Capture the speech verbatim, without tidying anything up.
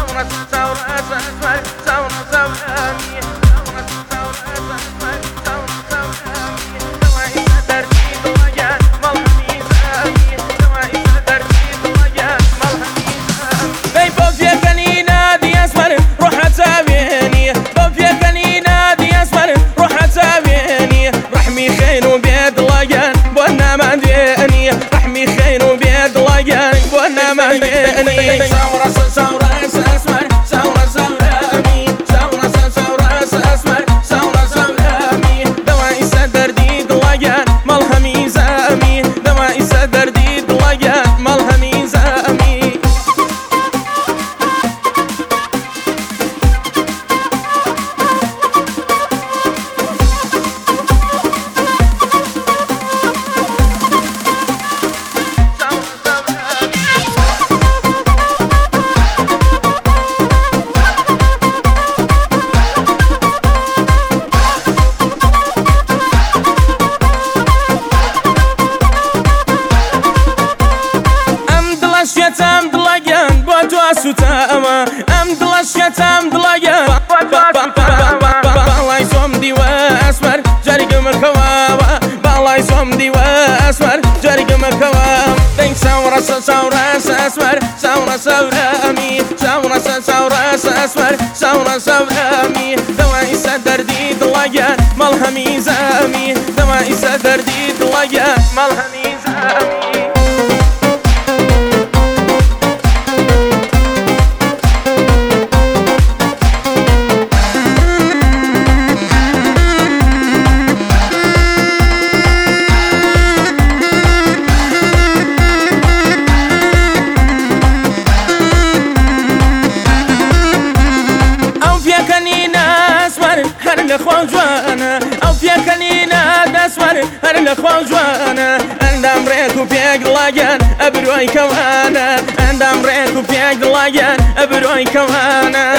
سوتاما ام دلشتم دلایا بالای سوم دیوا اسمر جرگم کوا بالای سوم دیوا اسمر جرگم کوا دین ساورا ساورا اسمر ساورا ساورا می ساورا ساورا اسمر ساورا ساورا می دوای سدردی دلایا ملهمی زامی دوای سدردی دلایا ملهمی زامی لخوان جوانا او فيكنينا دسمر هر لخوان جوانا اندام ريكو فيك لاجان ابروي كوانا اندام ريكو فيك لاجان ابروي كوانا